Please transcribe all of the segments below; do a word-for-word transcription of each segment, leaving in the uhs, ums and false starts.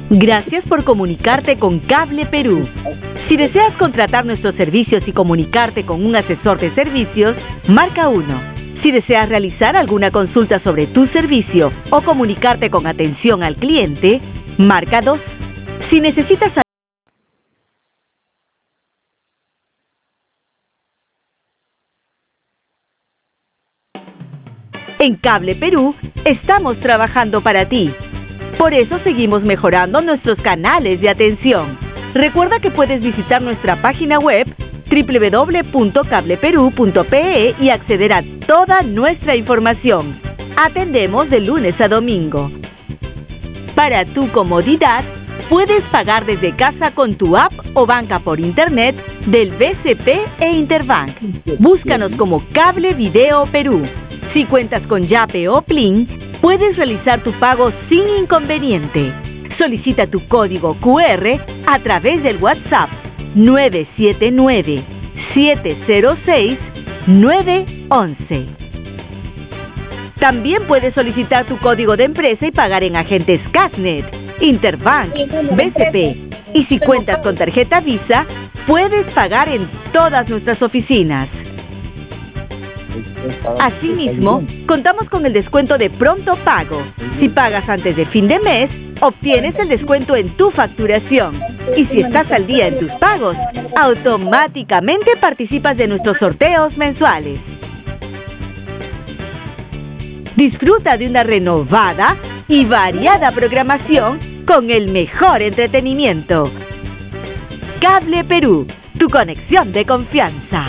Gracias por comunicarte con Cable Perú. Si deseas contratar nuestros servicios y comunicarte con un asesor de servicios, marca uno. Si deseas realizar alguna consulta sobre tu servicio o comunicarte con atención al cliente, marca dos. Si necesitas En Cable Perú, estamos trabajando para ti. Por eso seguimos mejorando nuestros canales de atención. Recuerda que puedes visitar nuestra página web doble u doble u doble u punto cable perú punto pe e y acceder a toda nuestra información. Atendemos de lunes a domingo. Para tu comodidad, puedes pagar desde casa con tu app o banca por internet del B C P e Interbank. Búscanos como Cable Video Perú. Si cuentas con Yape o Plin, puedes realizar tu pago sin inconveniente. Solicita tu código cu erre a través del WhatsApp nueve siete nueve, siete cero seis, nueve once. También puedes solicitar tu código de empresa y pagar en agentes Casnet, Interbank, B C P. Y si cuentas con tarjeta Visa, puedes pagar en todas nuestras oficinas. Asimismo, contamos con el descuento de pronto pago. Si pagas antes de fin de mes, obtienes el descuento en tu facturación. Y si estás al día en tus pagos, automáticamente participas de nuestros sorteos mensuales. Disfruta de una renovada y variada programación con el mejor entretenimiento. Cable Perú, tu conexión de confianza.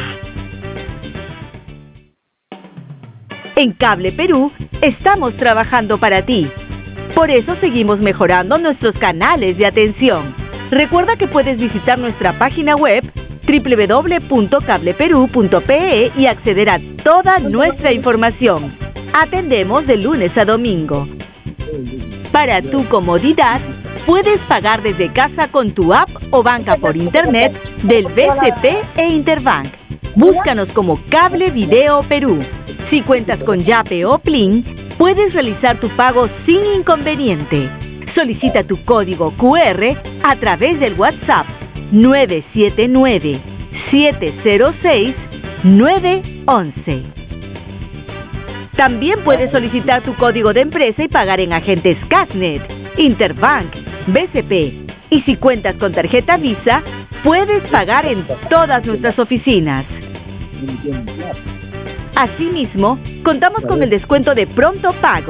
En Cable Perú, estamos trabajando para ti. Por eso seguimos mejorando nuestros canales de atención. Recuerda que puedes visitar nuestra página web doble u doble u doble u punto cable perú punto pe e y acceder a toda nuestra información. Atendemos de lunes a domingo. Para tu comodidad, puedes pagar desde casa con tu app o banca por internet del B C P e Interbank. Búscanos como Cable Video Perú. Si cuentas con Yape o Plin, puedes realizar tu pago sin inconveniente. Solicita tu código cu erre a través del WhatsApp nueve siete nueve, siete cero seis, nueve once. También puedes solicitar tu código de empresa y pagar en agentes Casnet, Interbank, B C P. Y si cuentas con tarjeta Visa, puedes pagar en todas nuestras oficinas. Asimismo, contamos con el descuento de pronto pago.